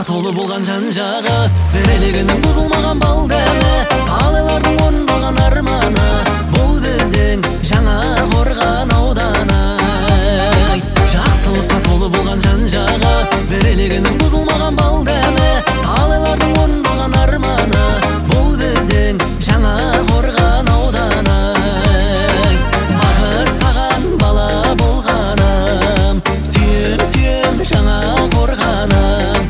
Жақсылыққа толы болған жан жағы, берелігінің бұзылмаған бал дәмі, талайлардың орындалған арманы, бұл біздің жаңа қорған ауданы. Жақсылыққа толы болған жан жағы, берелігінің бұзылмаған бал дәмі, талайлардың орындалған арманы, бұл біздің жаңа қорған ауданы. Бақыт саған бала болғаным, сүйем сүйем жаңа қорғаным.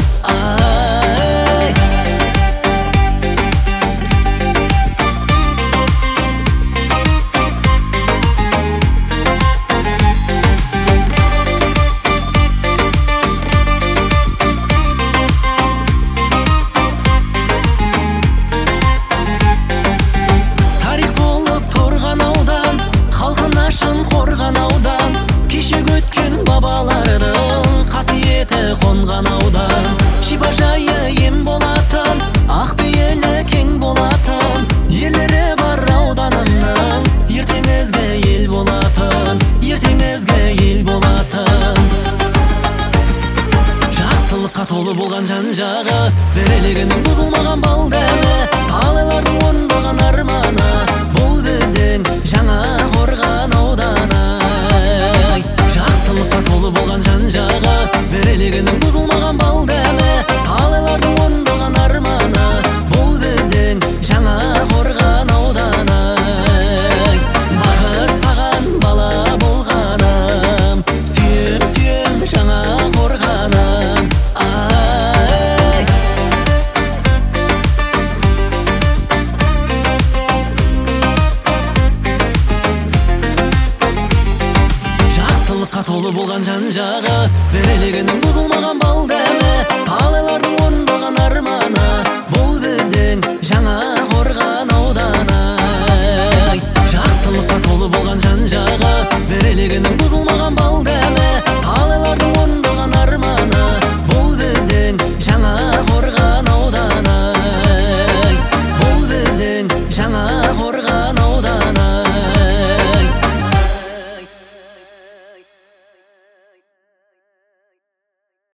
Қорған аудан, кешек өткен бабалардың қасиеті қонған аудан. Шипажайы ем болатын, ақпейілі кең болатын, ерлері бар ауданымның, ертеңізгі ел болатын, ертеңізгі ел болатын. Жақсылыққа толы болған жан жағы, берелігінің бұзылмаған бал дәмі, талайлардың орындалған арманы, бұл біздің жаңа қорған ауданы. Жақсылыққа толы болған жан жағы, берелігінің бұзылмаған бал дәмі, талайлардың орындалған арманы, бұл біздің жаңа қорған ауданы. Бақыт саған бала болғаным, сүйем сүйем жаңа қорғаным. Жақсылыққа толы болған жан жағы, берелігінің бұзылмаған бал дәмі, талайлардың орындалған арманы, бұл біздің жаңа қорған ауданы. Жақсылыққа толы болған жан жағы, берелігінің бұзылмаған бал дәмі, талайлардың орындалған арманы, бұл біздің жаңа қорған ауданы. Бұл біздің жаңа қорған